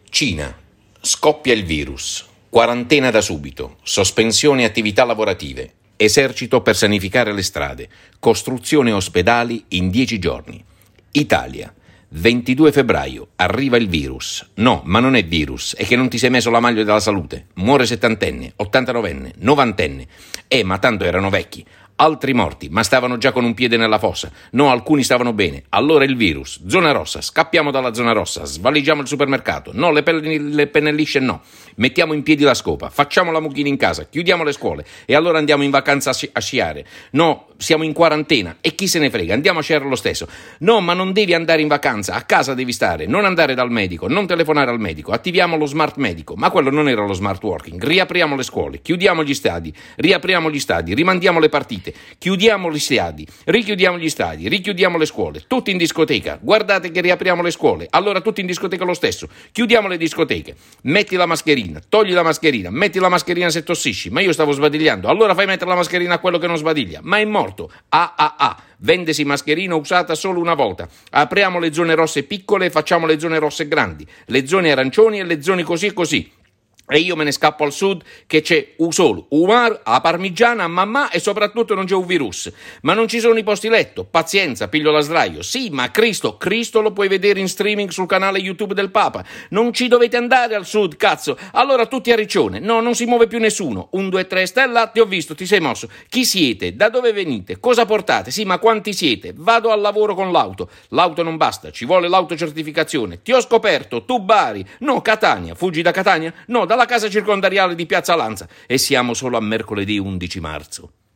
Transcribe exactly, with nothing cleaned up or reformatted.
Cina. Scoppia il virus. Quarantena da subito. Sospensione attività lavorative. Esercito per sanificare le strade. Costruzione ospedali in dieci giorni. Italia. ventidue febbraio. Arriva il virus. No, ma non è virus, è che non ti sei messo la maglia della salute. Muore settantenne, ottantanovenne, novantenne. Eh, ma tanto erano vecchi. Altri morti, ma stavano già con un piede nella fossa. No, alcuni stavano bene. Allora il virus. Zona rossa, scappiamo dalla zona rossa, svaligiamo il supermercato. No, le, pelli, le penne lisce no. Mettiamo in piedi la scopa, facciamo la mucchina in casa, chiudiamo le scuole e allora andiamo in vacanza a, sci- a sciare. No, siamo in quarantena e chi se ne frega, andiamo a sciare lo stesso. No, ma non devi andare in vacanza, a casa devi stare, non andare dal medico, non telefonare al medico. Attiviamo lo smart medico, ma quello non era lo smart working. Riapriamo le scuole, chiudiamo gli stadi, riapriamo gli stadi, rimandiamo le partite. Chiudiamo gli stadi, richiudiamo gli stadi, richiudiamo le scuole, tutti in discoteca. Guardate che riapriamo le scuole, allora tutti in discoteca lo stesso. Chiudiamo le discoteche, metti la mascherina, togli la mascherina, metti la mascherina se tossisci. Ma io stavo sbadigliando, allora fai mettere la mascherina a quello che non sbadiglia. Ma è morto. Ah ah ah. Vendesi mascherina usata solo una volta. Apriamo le zone rosse piccole e facciamo le zone rosse grandi, le zone arancioni e le zone così e così. E io me ne scappo al sud che c'è un solo, umar, a parmigiana, a mamma e soprattutto non c'è un virus. Ma non ci sono i posti letto, pazienza, piglio la sdraio. Sì, ma Cristo, Cristo lo puoi vedere in streaming sul canale YouTube del Papa. Non ci dovete andare al sud, cazzo. Allora tutti a Riccione. No, non si muove più nessuno. Un, due, tre, stella, ti ho visto, ti sei mosso. Chi siete? Da dove venite? Cosa portate? Sì, ma quanti siete? Vado al lavoro con l'auto. L'auto non basta, ci vuole l'autocertificazione. Ti ho scoperto, tu Bari. No, Catania. Fuggi da Catania? No, dalla casa circondariale di Piazza Lanza e siamo solo a mercoledì undici marzo.